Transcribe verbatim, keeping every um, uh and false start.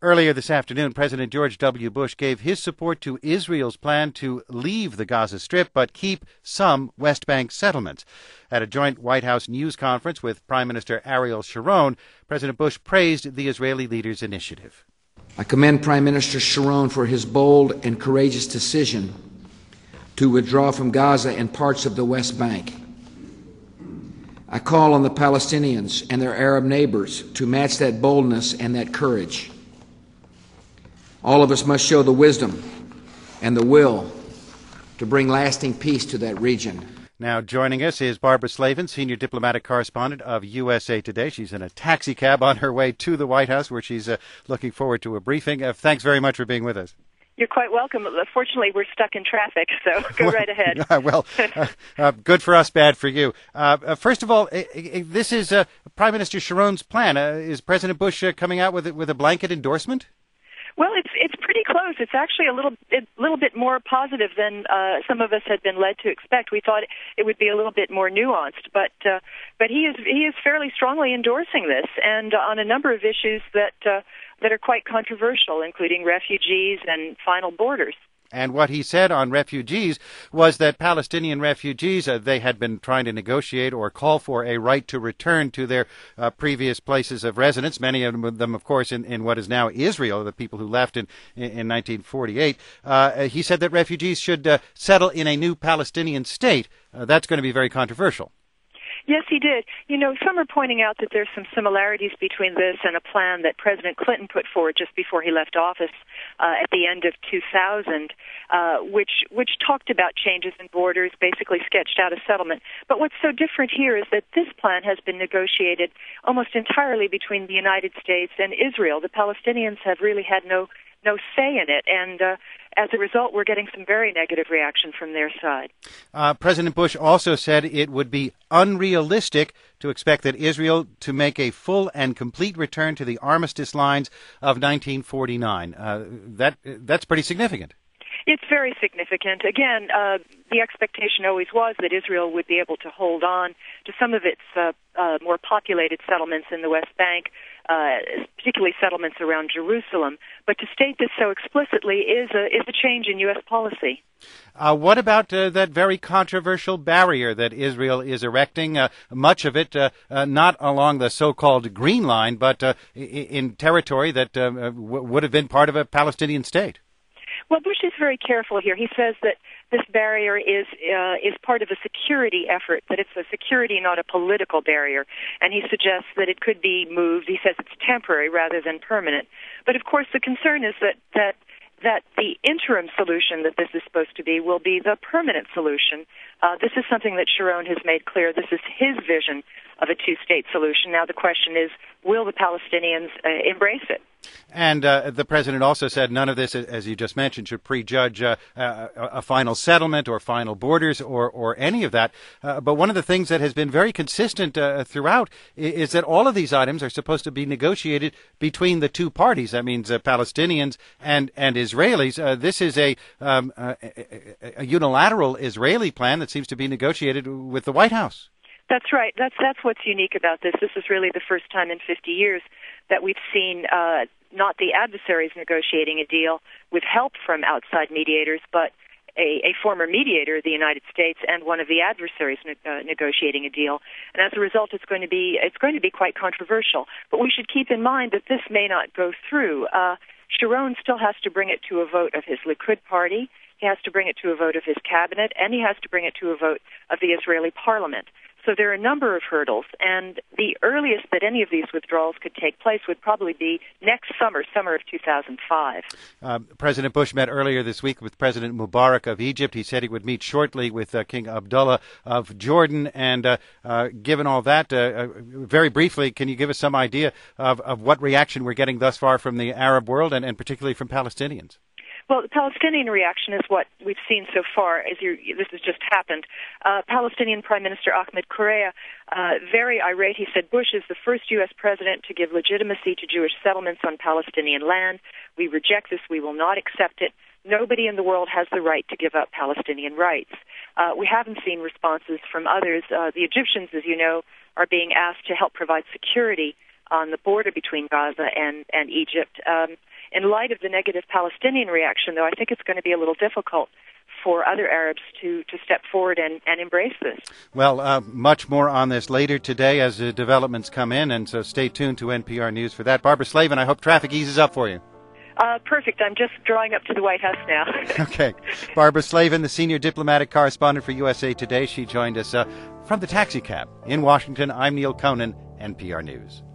Earlier this afternoon, President George W. Bush gave his support to Israel's plan to leave the Gaza Strip but keep some West Bank settlements. At a joint White House news conference with Prime Minister Ariel Sharon, President Bush praised the Israeli leader's initiative. I commend Prime Minister Sharon for his bold and courageous decision to withdraw from Gaza and parts of the West Bank. I call on the Palestinians and their Arab neighbors to match that boldness and that courage. All of us must show the wisdom and the will to bring lasting peace to that region. Now joining us is Barbara Slavin, senior diplomatic correspondent of U S A Today. She's in a taxi cab on her way to the White House, where she's uh, looking forward to a briefing. Uh, thanks very much for being with us. You're quite welcome. Fortunately, we're stuck in traffic, so go right ahead. well, uh, uh, good for us, bad for you. Uh, uh, first of all, uh, uh, this is uh, Prime Minister Sharon's plan. Uh, is President Bush uh, coming out with with a blanket endorsement? Well, it's it's pretty close. It's actually a little a little bit more positive than uh, some of us had been led to expect. We thought it would be a little bit more nuanced, but uh, but he is he is fairly strongly endorsing this, and uh, on a number of issues that uh, that are quite controversial, including refugees and final borders. And what he said on refugees was that Palestinian refugees, uh, they had been trying to negotiate or call for a right to return to their uh, previous places of residence, many of them, of course, in, in what is now Israel, the people who left in, in nineteen forty-eight. Uh, he said that refugees should uh, settle in a new Palestinian state. Uh, that's going to be very controversial. Yes, he did. You know, some are pointing out that there's some similarities between this and a plan that President Clinton put forward just before he left office uh, at the end of two thousand, uh, which which talked about changes in borders, basically sketched out a settlement. But what's so different here is that this plan has been negotiated almost entirely between the United States and Israel. The Palestinians have really had no no say in it, and uh, as a result, we're getting some very negative reaction from their side. Uh, President Bush also said it would be unrealistic to expect that Israel to make a full and complete return to the armistice lines of nineteen forty-nine. Uh, that that's pretty significant. It's very significant. Again, uh, the expectation always was that Israel would be able to hold on to some of its uh, uh, more populated settlements in the West Bank, uh, particularly settlements around Jerusalem. But to state this so explicitly is a, is a change in U S policy. Uh, what about uh, that very controversial barrier that Israel is erecting, uh, much of it uh, uh, not along the so-called Green Line, but uh, in territory that uh, w- would have been part of a Palestinian state? Well, Bush is very careful here. He says that this barrier is uh, is part of a security effort, that it's a security, not a political barrier. And he suggests that it could be moved. He says it's temporary rather than permanent. But, of course, the concern is that, that, that the interim solution that this is supposed to be will be the permanent solution. Uh, this is something that Sharon has made clear. This is his vision of a two-state solution. Now the question is, will the Palestinians uh, embrace it? And uh, the president also said none of this, as you just mentioned, should prejudge uh, a, a final settlement or final borders or, or any of that. Uh, but one of the things that has been very consistent uh, throughout is that all of these items are supposed to be negotiated between the two parties. That means uh, Palestinians and, and Israelis. Uh, this is a, um, a, a unilateral Israeli plan that seems to be negotiated with the White House. That's right. That's that's what's unique about this. This is really the first time in fifty years that we've seen uh, not the adversaries negotiating a deal with help from outside mediators, but a, a former mediator, the United States, and one of the adversaries ne- uh, negotiating a deal. And as a result, it's going to be it's going to be quite controversial. But we should keep in mind that this may not go through. Uh, Sharon still has to bring it to a vote of his Likud party. He has to bring it to a vote of his cabinet, and he has to bring it to a vote of the Israeli parliament. So there are a number of hurdles, and the earliest that any of these withdrawals could take place would probably be next summer, summer of two thousand five. Uh, President Bush met earlier this week with President Mubarak of Egypt. He said he would meet shortly with uh, King Abdullah of Jordan. And uh, uh, given all that, uh, uh, very briefly, can you give us some idea of, of what reaction we're getting thus far from the Arab world and, and particularly from Palestinians? Well, the Palestinian reaction is what we've seen so far, as you, this has just happened. Uh, Palestinian Prime Minister Ahmed Correa, uh, very irate, he said, Bush is the first U S president to give legitimacy to Jewish settlements on Palestinian land. We reject this. We will not accept it. Nobody in the world has the right to give up Palestinian rights. Uh, we haven't seen responses from others. Uh, the Egyptians, as you know, are being asked to help provide security on the border between Gaza and, and Egypt. Um, in light of the negative Palestinian reaction, though, I think it's going to be a little difficult for other Arabs to, to step forward and, and embrace this. Well, uh, much more on this later today as the developments come in, and so stay tuned to N P R News for that. Barbara Slavin, I hope traffic eases up for you. Uh, perfect. I'm just drawing up to the White House now. Okay. Barbara Slavin, the senior diplomatic correspondent for U S A Today. She joined us uh, from the taxicab in Washington. I'm Neil Conan, N P R News.